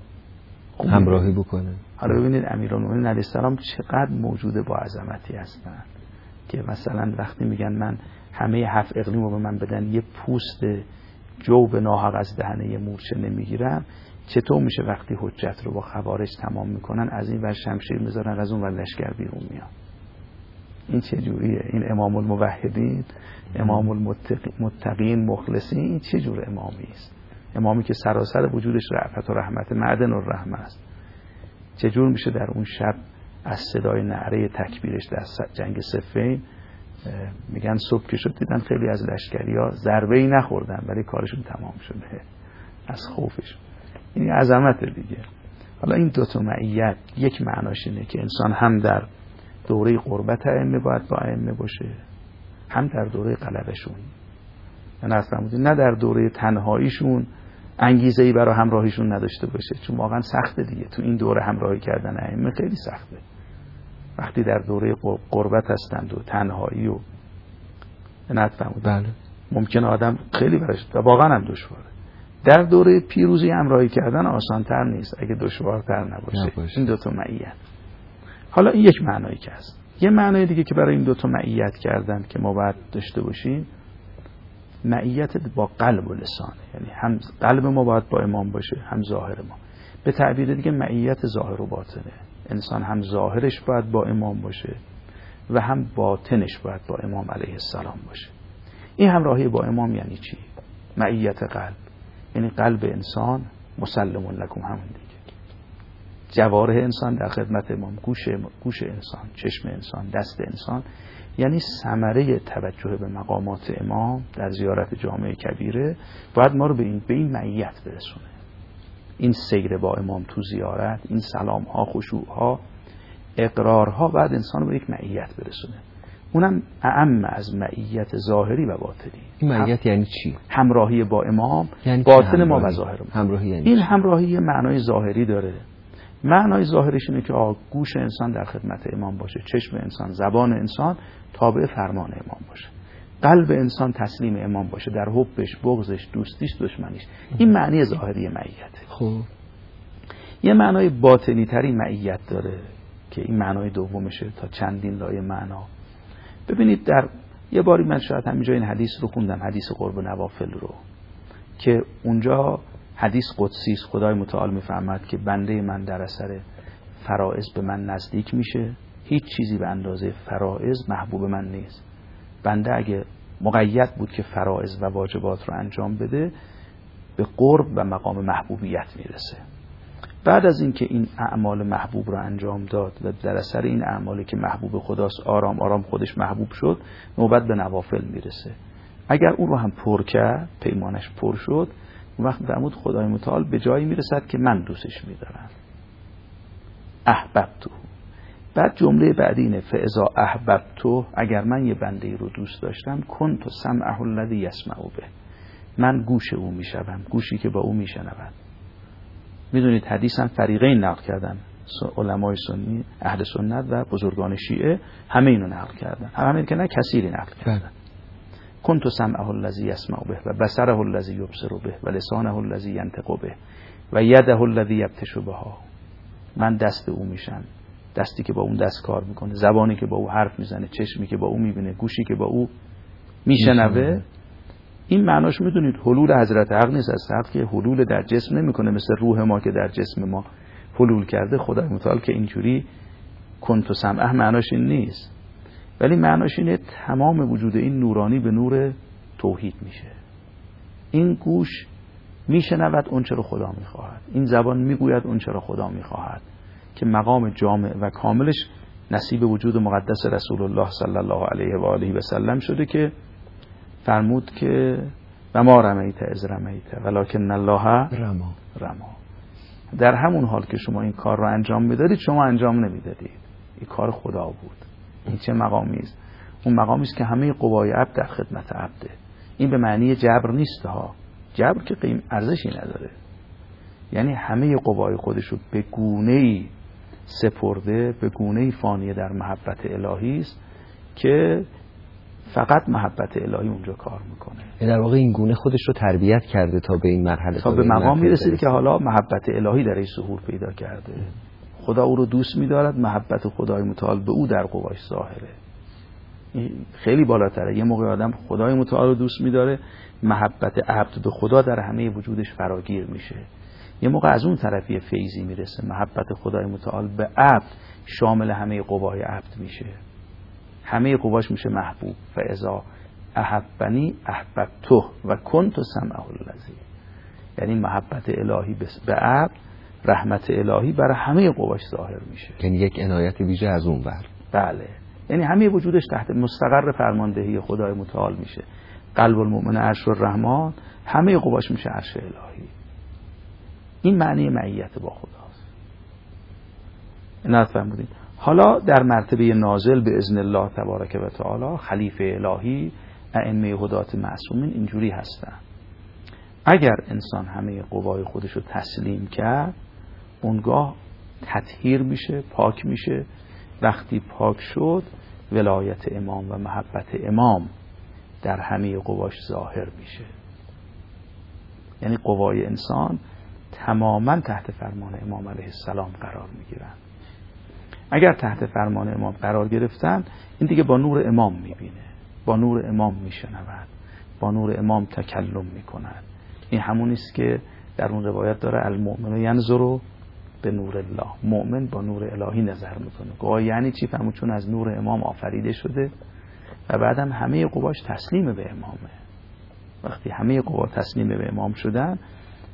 Speaker 2: همراهی بکنه.
Speaker 3: حالا ببینید امیرالمومنین علیه السلام چقدر موجود با عظمتی هستن که مثلا وقتی میگن من همه هفت اقلیم رو به من بدن یه پوست جوب ناحق از دهنه مورچه نمیگیرم، چطور میشه وقتی حجت رو با خوارج تمام میکنن از این ور شمشیر میذارن از اون ور لشکر بیرون میاد؟ این چه جوریه؟ این امام الموحدین، امام المتقین مخلصین، این چه جور امامی است؟ امامی که سراسر وجودش رأفت و رحمت، معدن الرحمه است. چجور میشه در اون شب از صدای نعره تکبیرش در جنگ صفین، میگن صبح که شد دیدن خیلی از لشکریا ضربه‌ای نخوردن ولی کارشون تمام شده از خوفش. این عظمت دیگه. حالا این دو تا معیت، یک معناش اینه که انسان هم در دوره قربت ائمه باید با ائمه باشه، هم در دوره غلبهشون. یعنی اصلا نه در دوره تنهاییشون انگیزه‌ای برای همراهیشون نداشته باشه، چون واقعا سخته دیگه تو این دوره همراهی کردن ائمه خیلی سخته. وقتی در دوره قربت هستند و تنهایی و نتفهمید
Speaker 2: بله
Speaker 3: ممکن آدم خیلی براش واقعا هم دشواره. در دوره پیروزی همراهی کردن آسان‌تر نیست اگه دشوارتر نباشه, نباشه. این دو تا معیت. حالا این یک معنایی که هست. یه معنای دیگه که برای این دو تا معیت کردن که ما باید داشته باشیم، معیت با قلب و لسان، یعنی هم قلب ما باید با امام باشه هم ظاهر ما. به تعبیر دیگه معیت ظاهر و باطنه، انسان هم ظاهرش باید با امام باشه و هم باطنش باید با امام علیه السلام باشه. این همراهی با امام یعنی چی؟ معیت قلب، یعنی قلب انسان مسلم لکم همون دیگه، جوارح انسان در خدمت امام، گوش گوش انسان، چشم انسان، دست انسان. یعنی ثمره توجه به مقامات امام در زیارت جامع کبیره باید ما رو به این به این معیت برسونه. این سیر با امام تو زیارت، این سلام ها، خشوع ها، اقرار ها، بعد انسان رو به یک معیت برسونه. اونم اعم از معیت ظاهری و باطنی.
Speaker 2: این معیت یعنی چی؟
Speaker 3: همراهی با امام،
Speaker 2: یعنی
Speaker 3: باطن ما و ظاهر ما.
Speaker 2: همراهی یعنی
Speaker 3: این
Speaker 2: چی؟
Speaker 3: همراهی معنای ظاهری داره. معنای ظاهرش اینه که گوش انسان در خدمت امام باشه، چشم انسان، زبان انسان تابع فرمان امام باشه، قلب انسان تسلیم امام باشه، در حبش، بغضش، دوستیش، دشمنیش. این معنی ظاهری معیته.
Speaker 2: خب
Speaker 3: یه معنای باطنی تری معیت داره که این معنای دومشه تا چندین لایه معنا. ببینید در یه باری من شاید همینجا این حدیث رو خوندم، حدیث قرب نوافل رو، که اونجا حدیث قدسی است. خدای متعال میفرماد که بنده من در اثر فرائض به من نزدیک میشه، هیچ چیزی به اندازه فرائض محبوب من نیست. بنده اگه مقید بود که فرائض و واجبات رو انجام بده، به قرب و مقام محبوبیت میرسه. بعد از اینکه این اعمال محبوب رو انجام داد و در اثر این اعمالی که محبوب خداست آرام آرام خودش محبوب شد، نوبت به نوافل میرسه. اگر اون رو هم پر کرد، پیمانش پر شد، اون وقت فرمود خدای متعال به جایی میرسد که من دوستش میدارم. احببتو. بعد جمله بعدی اینه فاذا احببتو، اگر من یه بنده رو دوست داشتم، کنت سمعه الذی یسمع به، من گوش او میشوم، گوشی که با او میشنود. میدونید حدیث هم فریقین نقل کردن، علمای سنی اهل سنت و بزرگان شیعه همه اینو نقل کردن، همین که نه کثیری نقل کردن. کنت سمعه الذی یسمع به و بصره الذی یبصر به و لسانه الذی ینطق به و یده الذی یبطش بها. من دست او میشم، دستی که با اون دست کار میکنه، زبانی که با او حرف میزنه، چشمی که با او میبینه، گوشی که با او میشنوه. این معناش میدونید حلول حضرت حق نیست، از حق که حلول در جسم نمیکنه مثل روح ما که در جسم ما حلول کرده. خدای متعال که اینجوری کنت سمعه معناش این نیست، ولی معناش اینه تمام وجود این نورانی به نور توحید میشه. این گوش میشنود اون چرا خدا میخواهد، این زبان میگوید اون چرا خدا میخواهد، که مقام جامع و کاملش نصیب وجود مقدس رسول الله صلی الله علیه و آله و سلم شده که فرمود که و ما رمیت از رمیت ولکن الله
Speaker 2: رما
Speaker 3: رما. در همون حال که شما این کار رو انجام میدادید، شما انجام نمیدادید، این کار خدا بود. این چه مقامی است؟ اون مقامی است که همه قوای عبد در خدمت عبده. این به معنی جبر نیست ها، جبر که قیم ارزشی نداره، یعنی همه قوای خودشو به گونه‌ای سپرده، به گونه‌ای فانی در محبت الهی است که فقط محبت الهی اونجا کار میکنه.
Speaker 2: در واقع این گونه خودش رو تربیت کرده تا به این مرحله،
Speaker 3: تا, تا به مقام میرسید که حالا محبت الهی درش ظهور پیدا کرده. خدا او رو دوست می‌دارد، محبت خدای متعال به او در قواش ظاهره. این خیلی بالاتره. یه موقع آدم خدای متعال رو دوست می‌داره، محبت عبد به خدا در همه وجودش فراگیر میشه. یه موقع از اون طرفی فیضی میرسه، محبت خدای متعال به عبد شامل همه قوای عبد میشه، همه قواش میشه محبوب. فاذا احبنی احببته و کنت سمعه الذی، یعنی محبت الهی به عبد، رحمت الهی برای همه قواش ظاهر میشه،
Speaker 2: یعنی یک عنایت ویژه از اون بر.
Speaker 3: بله، یعنی همه وجودش تحت مستقر فرماندهی خدای متعال میشه. قلب المؤمن عرش الرحمن، همه قواش میشه عرش الهی. این معنی معیت با خداست. اینا فهمیدین؟ حالا در مرتبه نازل به اذن الله تبارک و تعالی، خلیفه الهی، ائمه هدات معصومین اینجوری هستن. اگر انسان همه قوای خودش رو تسلیم کرد، اونگاه تطهیر میشه، پاک میشه. وقتی پاک شد، ولایت امام و محبت امام در همه قواش ظاهر میشه. یعنی قوای انسان تماما تحت فرمان امام علیه السلام قرار میگیرن. اگر تحت فرمان امام قرار گرفتن، این دیگه با نور امام میبینه، با نور امام میشنود، با نور امام تکلم میکند. این همون است که در اون روایت داره المؤمن ینظر به نور الله، مؤمن با نور الهی نظر میکنه. گویا یعنی چی؟ فهمون چون از نور امام آفریده شده و بعدم همه قواش تسلیم به امامه. وقتی همه قوا تسلیم به امام شدن،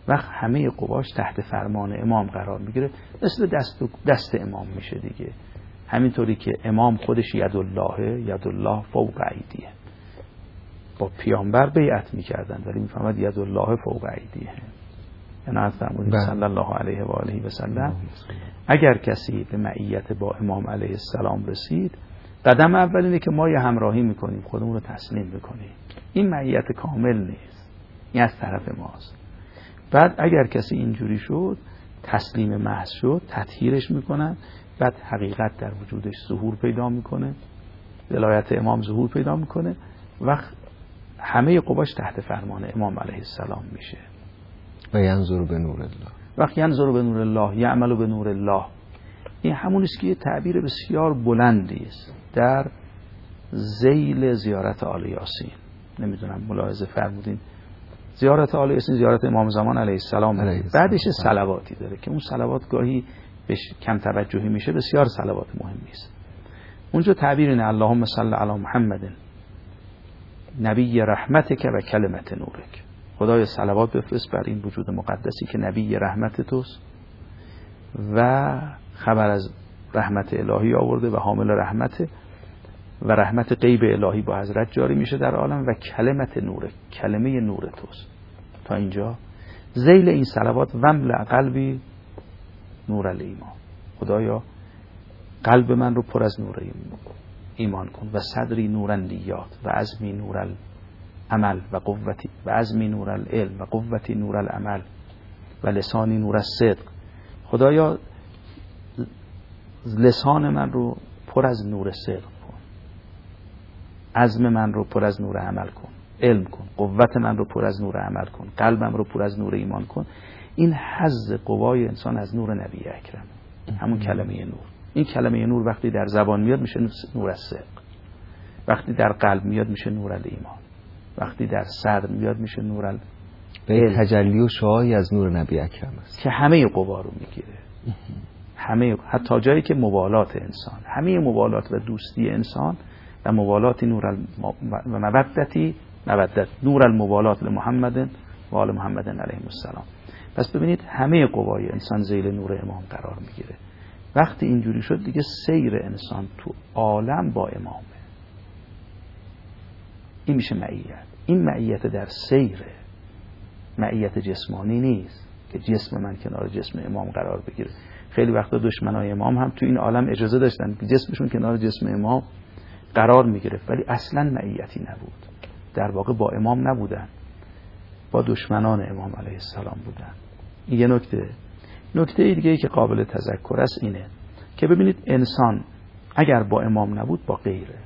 Speaker 3: وقت همه قواش تحت فرمان امام قرار میگیره، مثل دست دست امام میشه دیگه. همینطوری که امام خودش یدالله، یدالله فوق ایدیه، با پیامبر بیعت میکردن ولی میفهمد یدالله فوق ایدیه. عنایت فرمودید صلی الله علیه و آله و سلم. اگر کسی به معیت با امام علیه السلام رسید، قدم اول اینه که ما یه همراهی میکنیم، خودمون رو تسلیم میکنیم. این معیت کامل نیست، این از طرف ماست. بعد اگر کسی اینجوری شد، تسلیم محض شد، تطهیرش میکنن، بعد حقیقت در وجودش ظهور پیدا میکنه، ولایت امام ظهور پیدا میکنه، وقت همه قواش تحت فرمان امام علیه السلام میشه.
Speaker 2: و ینظر به نور الله،
Speaker 3: وقت ینظر به نور الله، یعمل به نور الله. این همون است که یه تعبیر بسیار بلندی است در ذیل زیارت آل یاسین. نمیدونم ملاحظه فرمودین زیارت آل یاسین زیارت امام زمان علیه السلام، بعدش صلواتی داره که اون صلوات گاهی بهش کم توجهی میشه، بسیار صلوات مهمی است. اونجا تعبیر اینه اللهم صل علی محمد نبی رحمتک و کلمت نورک. خدای صلوات بفرست بر این وجود مقدسی که نبی رحمت توست و خبر از رحمت الهی آورده و حامل رحمت و رحمت غیب الهی با حضرت جاری میشه در عالم و کلمت نورک، کلمه نور توست. تا اینجا ذیل این صلوات وملأ قلبی نور الایمان. خدایا قلب من رو پر از نور ایمان کن و صدری نور الیات و عزمی نور العمل و قوتی و عزمی نور العلم و قوتی نور العمل و لسانی نور الصدق. خدایا لسان من رو پر از نور صدق کن، عزم من رو پر از نور عمل کن، علم کن، قوت من رو پر از نور عمل کن، قلبم رو پر از نور ایمان کن. این حظ قوای انسان از نور نبی اکرم، همون کلمه نور. این کلمه نور وقتی در زبان میاد میشه نور الصدق، وقتی در قلب میاد میشه نور الایمان، وقتی در صدر میاد میشه نور ال
Speaker 2: به تجلی و شعاعی از نور نبی اکرم است
Speaker 3: که همه قوا رو میگیره. همه، حتی جایی که مبالات انسان، همه مبالات و دوستی انسان و مبالات نور الم... و مودتی مودت نور المبالات لمحمد و آل محمد علیهم السلام. پس ببینید همه قوای انسان ذیل نور امام قرار میگیره. وقتی اینجوری شد دیگه سیر انسان تو عالم با امامه. این میشه معیت. این معیت در سیره، معیت جسمانی نیست که جسم من کنار جسم امام قرار بگیره. خیلی وقتا دشمنای امام هم تو این عالم اجازه داشتن که جسمشون کنار جسم امام قرار میگرفت، ولی اصلا معیتی نبود. در واقع با امام نبودن، با دشمنان امام علیه السلام بودن. این یه نکته. نکته دیگه که قابل تذکر است اینه که ببینید انسان اگر با امام نبود با غیره،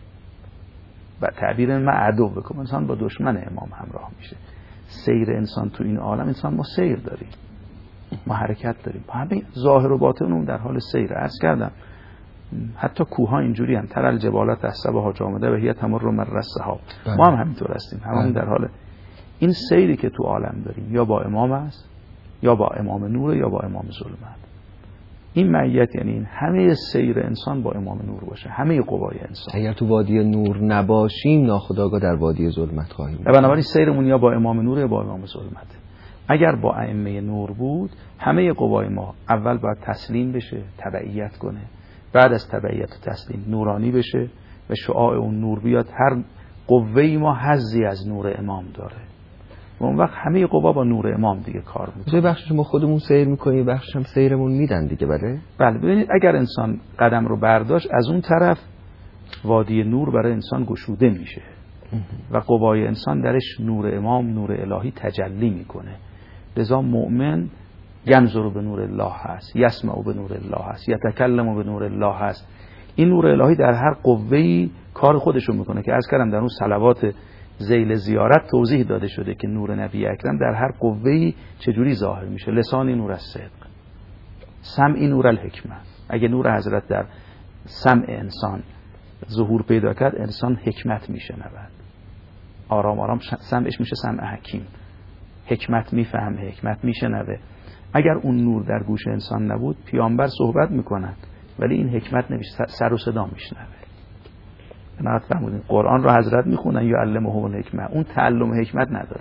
Speaker 3: و تعبیر معدو بکن، انسان با دشمن امام همراه میشه. سیر انسان تو این عالم، انسان ما سیر داریم، ما حرکت داریم، همه ظاهر و باطنمون در حال سیر. عرض کردم حتی کوها اینجوری هم ترل جبالات احسبها جامده و هی تمر مر السحاب. ما هم همینطور هستیم، هممون در حال این سیری که تو عالم داریم، یا با امام است، یا با امام نور، یا با امام ظلمت. این معیت یعنی این همه سیر انسان با امام نور باشه، همه قوای انسان.
Speaker 2: اگر تو وادی نور نباشیم ناخودآگاه در وادی ظلمت خواهیم بود.
Speaker 3: بنابراین سیرمون یا با امام نور یا با امام ظلمت. اگر با ائمه نور بود، همه قوای ما اول باید تسلیم بشه، تبعیت کنه، بعد از تبعیت و تسلیم نورانی بشه و شعاع اون نور بیاد. هر قوه‌ای ما حظی از نور امام داره و اون وقت همه قوا با نور امام دیگه کار میکنه.
Speaker 2: بخشش ما خودمون سیر میکنیم، بخشش هم سیرمون میدن دیگه. بله
Speaker 3: بله. ببینید اگر انسان قدم رو برداشت، از اون طرف وادی نور برای انسان گشوده میشه و قوای انسان درش نور امام، نور الهی تجلی میکنه. لذا مؤمن ینظر به نور الله هست، یسمع به نور الله هست، یتکلم به نور الله هست. این نور الهی در هر قوه‌ای کار خودشو میکنه که عرض کردم در اون صلوات ذیل زیارت توضیح داده شده که نور نبی اکرم در هر قوه‌ای چجوری ظاهر میشه. لسانی نور الصدق، سمعی نور الحکمه. اگه نور حضرت در سمع انسان ظهور پیدا کرد، انسان حکمت میشنود، آرام آرام سمعش میشه سمع حکیم، حکمت میفهمه، حکمت میشنوه. اگر اون نور در گوش انسان نبود، پیامبر صحبت میکنن ولی این حکمت نمیشه، سر و صدا میشنوه. نهایت فرمودین قرآن رو حضرت میخونن یا علمهم الحکمه، اون تعلم حکمت نداره.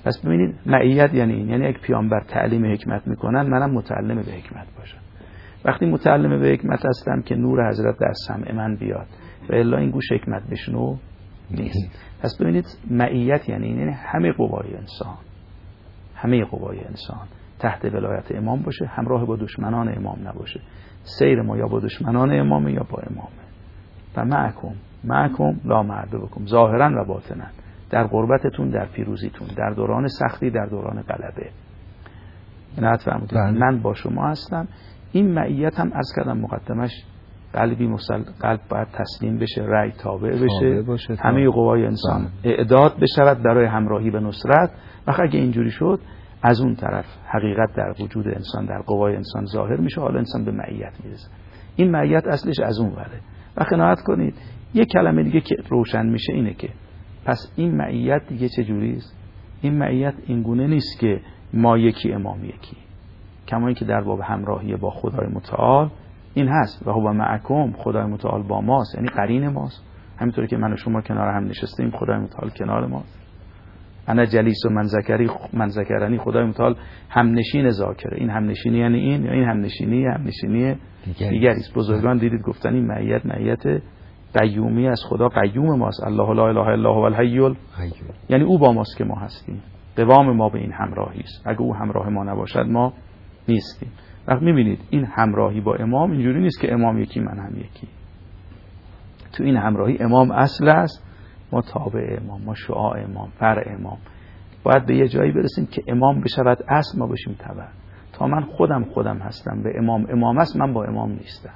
Speaker 3: پس ببینید معیت یعنی این، یعنی یک پیامبر تعلیم حکمت میکنن، منم متعلم به حکمت باشم. وقتی متعلم به حکمت هستم که نور حضرت در سمع من بیاد و الا این گوش حکمت بشنو نیست. پس ببینید معیت یعنی این، یعنی همه قوای انسان، همه قوای انسان تحت ولایت امام باشه، همراه با دشمنان امام نباشه. سیر ما یا با دشمنان امامه یا با امامه. و معکم معکم لا معدوکم ظاهرا و باطنا، در قربتتون، در پیروزیتون، در دوران سختی، در دوران غلبه. عنایت فرمودید من با شما هستم. این معیت هم عرض کردم مقدمش قلبی مسل... قلب باید تسلیم بشه، رأی تابع بشه،
Speaker 2: باشه
Speaker 3: همه قوای انسان اعداد بشود برای همراهی به نصرت. و اگه اینجوری شد از اون طرف حقیقت در وجود انسان، در قوای انسان ظاهر میشه، حالا انسان به معیت میرسه. این معیت اصلش از اون وره. و قناعت کنید یک کلمه دیگه که روشن میشه اینه که پس این معیت دیگه چه جوریست؟ این معیت اینگونه نیست که ما یکی امام یکی، کما اینکه در باب همراهی با خدای متعال این هست و هو معکم، خدای متعال با ماست، یعنی قرین ماست. همینطوری که من و شما کنار هم نشستیم خدای متعال کنار ماست. انا جلیس و من ذکری من ذکرنی، خدای متعال هم نشین ذاکره. این هم نشینی یعنی این، یا این هم نشینی هم نشینی دیگری است. بزرگان دیدید گفتن این معیت معیت قیومی از خدا، قیوم ماست. الله لا اله الا هو الحی، یعنی او با ماست که ما هستیم. قوام ما به این همراهی است. اگه او همراه ما نباشد ما نیستیم. وقت میبینید این همراهی با امام اینجوری نیست که امام یکی من هم یکی. تو این همراهی امام اصل است، ما تابع امام، ما شعاع امام، فرع امام. باید به یه جایی برسیم که امام بشود اصل، ما بشیم تبع. تا من خودم خودم هستم به امام امام است، من با امام نیستم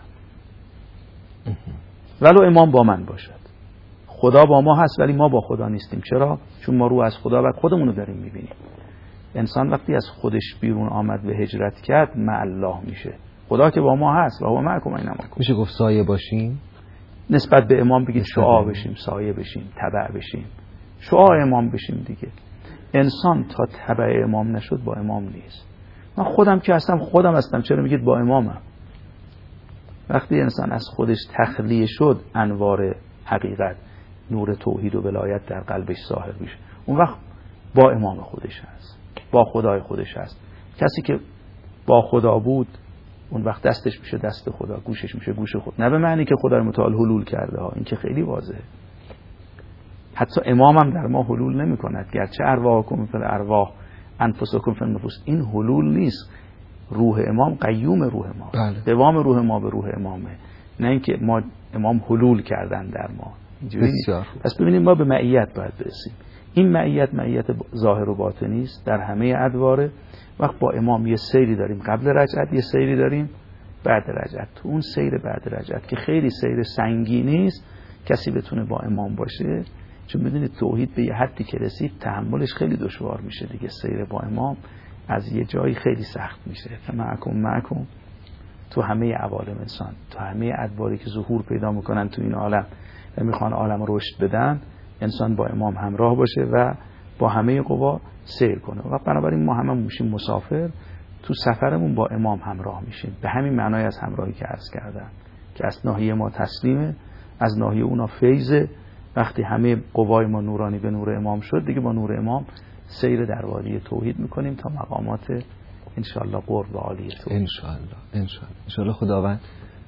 Speaker 3: ولو امام با من باشد. خدا با ما هست ولی ما با خدا نیستیم. چرا؟ چون ما رو از خدا و خودمون رو داریم میبینیم. انسان وقتی از خودش بیرون آمد و هجرت کرد مع الله میشه. خدا که با ما هست و هو معکم اینما کنتم.
Speaker 2: میشه گفت سایه باشیم؟
Speaker 3: نسبت به امام بگید شعاع بشیم، سایه بشیم، تبع بشیم. شعاع امام بشیم دیگه. انسان تا تبع امام نشد با امام نیست. من خودم که هستم خودم هستم، چرا میگید با امامم؟ وقتی انسان از خودش تخلیه شد، انوار حقیقت، نور توحید و ولایت در قلبش ظاهر میشه. اون وقت با امام خودش هست، با خدای خودش هست. کسی که با خدا بود اون وقت دستش میشه دست خدا، گوشش میشه گوش خود. نه به معنی که خدای متعال حلول کرده ها، این که خیلی واضحه. حتی امام هم در ما حلول نمی کند، گرچه ارواحکم فی الارواح انفسکم فی النفوس، این حلول نیست. روح امام قیوم روح ما،
Speaker 2: بله.
Speaker 3: دوام روح ما به روح امامه، نه اینکه ما امام حلول کردن در ما. اینجوری پس ببینیم ما به معیت باید برسیم. این معیت معیت ظاهر و باطنی است در همه ادواره. وقت با امام یه سیری داریم قبل رجعت، یه سیری داریم بعد رجعت. تو اون سیر بعد رجعت که خیلی سیر سنگینی است، کسی بتونه با امام باشه، چون بدونید توحید به یه حدی که رسید تحملش خیلی دشوار میشه دیگه. سیر با امام از یه جایی خیلی سخت میشه. معکم معکم تو همه عوالم انسان، تو همه ادواری که ظهور پیدا میکنن تو این عالم و میخوان عالم رشد بدن، انسان با امام همراه باشه و با همه قوا سیر کنه. و بنابراین ما همه میشیم مسافر، تو سفرمون با امام همراه میشیم. به همین معنای از همراهی که عرض کردم که از ناحیه ما تسلیمه، از ناحیه اونا فیضه. وقتی همه قوای ما نورانی به نور امام شد دیگه با نور امام سیر در وادی توحید میکنیم تا مقامات انشاءالله قرب و عالی توحید.
Speaker 2: انشاءالله انشاءالله انشاءالله خداوند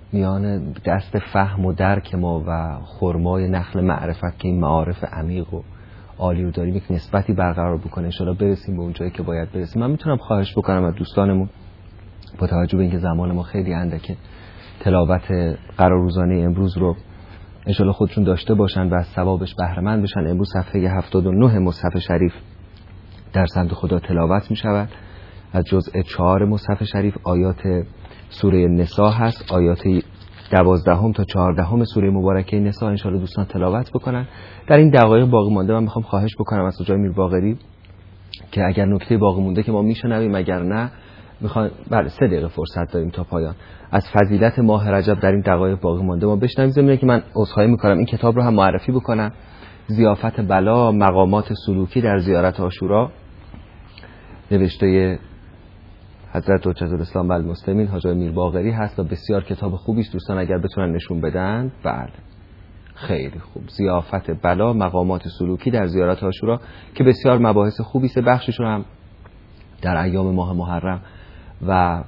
Speaker 2: میان دست فهم و درک ما و خرمای نخل معرفت که این معارف عمیق و عالی رو داریم یک نسبتی برقرار بکنه، انشاءالله برسیم به اون جایی که باید برسیم. من میتونم خواهش بکنم از دوستانمون با توجه به اینکه زمان ما خیلی اندکه، تلاوت قرار روزانه امروز رو انشاءالله خودشون داشته باشن و از ثوابش بهره مند بشن. امروز صفحه هفتاد و نه مصحف شریف در سمت خدا تلاوت می شود. از جزء چهار مصحف شریف آیات سوره نساء هست، آیات دوازدهم تا چهاردهم سوره مبارکه نساء انشاءالله دوستان تلاوت بکنن. در این دقایق باقی مانده من میخوام خواهش بکنم از حضرت میر باقری که اگر نکته باقی مونده که ما میشنویم، اگر نه میخوام بله سه دقیقه فرصت داریم تا پایان، از فضیلت ماه رجب در این دقایق باقی مانده ما بشنویم. زمینه که من عذرخواهی میکنم این کتاب رو هم معرفی بکنم، ضیافت بلا، مقامات سلوکی در زیارت عاشورا، نوشته حضرت حجت الاسلام و المسلمین حاجی میر باقری هست و بسیار کتاب خوبی است. دوستان اگر بتونن نشون بدن. بله خیلی خوب. ضیافت بلا، مقامات سلوکی در زیارت عاشورا که بسیار مباحث خوبی است. بخشش رو هم در ایام ماه محرم و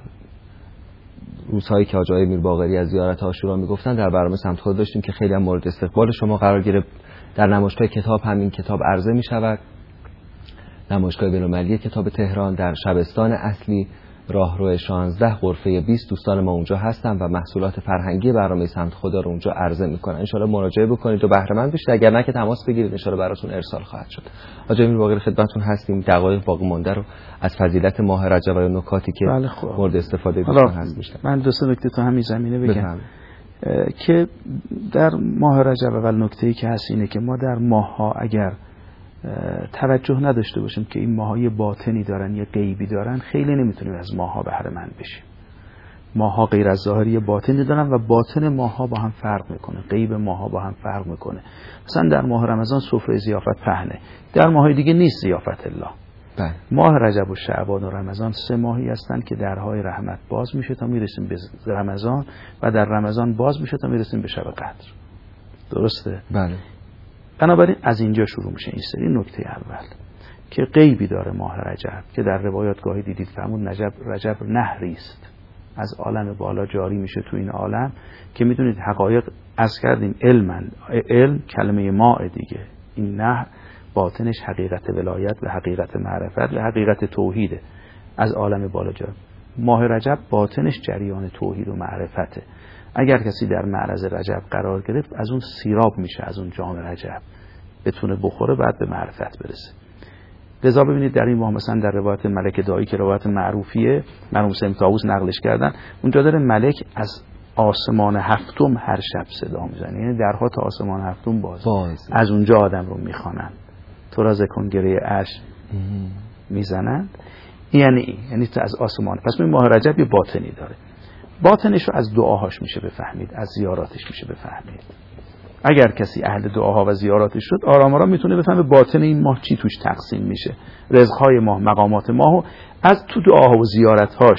Speaker 2: روزهایی که حاج آقای میر باقری از زیارت عاشورا میگفتن در برنامه سمت خود داشتیم که خیلی هم مورد استقبال شما قرار گرفت. در نمایشگاه کتاب همین کتاب عرضه می شود، نمایشگاه بین‌المللی کتاب تهران در شبستان اصلی راهرو شانزده غرفه بیست. دوستان ما اونجا هستن و محصولات فرهنگی برنامه سمت خدا رو اونجا عرضه میکنن. ان شاءالله مراجعه بکنید و بهره مند بشید، اگر نه که تماس بگیرید، ان شاءالله براتون ارسال خواهد شد. حاج میر باقری خدمتتون هستیم. دقایق باقی مونده رو از فضیلت ماه رجب و نکاتی که
Speaker 3: بله
Speaker 2: مورد استفاده دوستان هست میشه.
Speaker 3: من دو سه نکته تو همین زمینه بگم که در ماه رجب اول نکته‌ای که هست اینه که ما در ماه‌ها اگر توجه نداشته باشیم که این ماه‌ها یه باطنی دارن، یه غیبی دارن، خیلی نمیتونیم از ماه‌ها بهره مند بشیم. ماه‌ها غیر از ظاهری باطنی دارن و باطن ماه‌ها با هم فرق میکنه، غیب ماه‌ها با هم فرق میکنه. مثلا در ماه رمضان سفره ضیافت پهنه، در ماه‌های دیگه نیست ضیافت الله.
Speaker 2: بله.
Speaker 3: ماه رجب و شعبان و رمضان سه ماهی هستن که درهای رحمت باز میشه تا میرسیم به رمضان و در رمضان باز میشه تا میرسیم به شب قدر. درسته؟
Speaker 2: بله.
Speaker 3: بنابراین از اینجا شروع میشه این سری. نکته اول که غیبی داره ماه رجب که در روایات گاهی دیدید فرمود نجب رجب نهری است، از عالم بالا جاری میشه تو این عالم که میدونید حقایق از کردیم. علم علم کلمه ماء دیگه، این نهر باطنش حقیقت ولایت و حقیقت معرفت و حقیقت توحیده، از عالم بالا جاری. ماه رجب باطنش جریان توحید و معرفته. اگر کسی در معرض رجب قرار گرفت از اون سیراب میشه، از اون جام رجب بتونه بخوره، بعد به معرفت برسه. لذا ببینید در این ماه مثلا در روایت ملک دایی که روایت معروفیه، مرحوم سیم طاووس نقلش کردن، اونجا داره ملک از آسمان هفتم هر شب صدا میزنه، یعنی درها تا آسمان هفتم باز، باز. از اونجا آدم رو میخوانن، تو را ز کنگره عرش میزنن، یعنی یعنی تو از آسمان. پس این ماه رجب یه باطنی داره. باطنش رو از دعاهاش میشه بفهمید، از زیاراتش میشه بفهمید. اگر کسی اهل دعاها و زیاراتش شد، آرام آرام میتونه بفهمه باطن این ماه چی توش تقسیم میشه، رزقهای ماه، مقامات ماه، از تو دعاها و زیارتهاش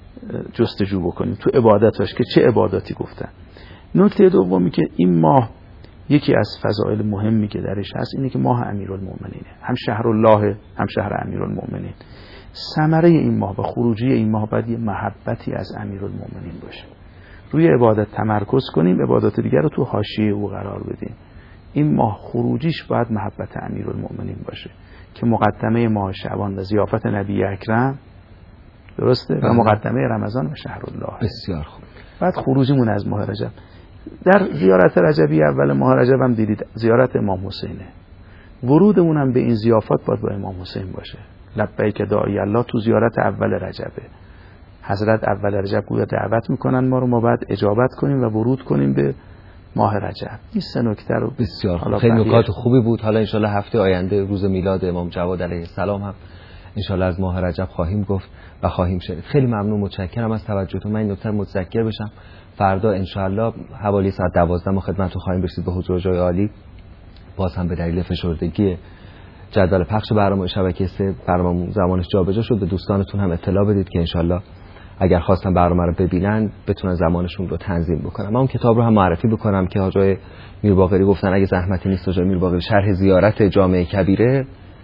Speaker 3: جستجو بکنیم، تو عبادتاش که چه عباداتی گفتن. نکته دومی که این ماه یکی از فضائل مهمی که درش هست اینه که ماه امیرالمومنینه، هم شهر الله هم شهر امیرالمومنین. ثمره این ماه و خروجی این ماه باید یه محبتی از امیرالمومنین باشه. روی عبادت تمرکز کنیم، عبادات دیگر رو تو حاشیه او قرار بدیم. این ماه خروجیش باید محبت امیرالمومنین باشه که مقدمه ماه شعبان و ضیافت نبی اکرم، درسته؟ و مقدمه رمضان و شهر الله.
Speaker 2: بسیار خوب.
Speaker 3: بعد خروجیمون از ماه رجب. در زیارت رجبی اول ماه رجب هم دیدید زیارت امام حسینه. ورودمون هم به این ضیافت باید با امام حسین باشه. لبیک داعی الله تو زیارت اول رجبه. حضرت اول رجب گویا دعوت میکنن ما رو، ما بعد اجابت کنیم و ورود کنیم به ماه رجب. این سه نکته رو
Speaker 2: بسیار خوب. خیلی نکات خوبی بود. حالا انشالله هفته آینده روز میلاد امام جواد علیه السلام هم انشالله از ماه رجب خواهیم گفت و خواهیم شنید. خیلی ممنون، متشکرم از توجهتون. من این نکته متذکر بشم، فردا انشالله حوالی ساعت دوازده ما خدمتتون خواهیم رسید به حضور جای عالی. باز هم به دلیل فشردگی جدول پخش برنامه شبکه سه برنامه زمانش جابجا شد. به دوستانتون هم اطلاع بدید که انشالله اگر خواستن برنامه رو ببینن بتونن زمانشون رو تنظیم بکنن. من اون کتاب رو هم معرفی بکنم که حاج میر باقری گفتن اگه زحمتی نیست حاج میر باقری شرح زیارت جامع کبیره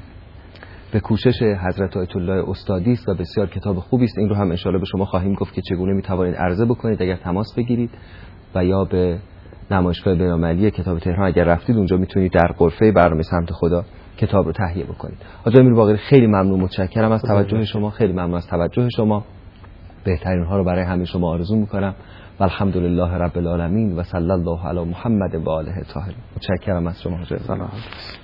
Speaker 2: به کوشش حضرت آیت الله استادی است و بسیار کتاب خوبی است. این رو هم ان شاءالله به شما خواهیم گفت که چگونه میتوانید عرضه بکنید اگر تماس بگیرید، و یا به نمایشگاه بین‌المللی کتاب تهران اگر رفتید اونجا میتونید در غرفه برنامه سمت خدا کتاب رو تهیه بکنید. حاج میر باقری خیلی ممنون، متشکرم از توجه شما، خیلی ممنون از توجه شما. بهترین ها رو برای همه شما آرزو میکنم و الحمدلله رب العالمین و صلی الله علی محمد و آله الطاهرین. متشکرم از شما حضرت.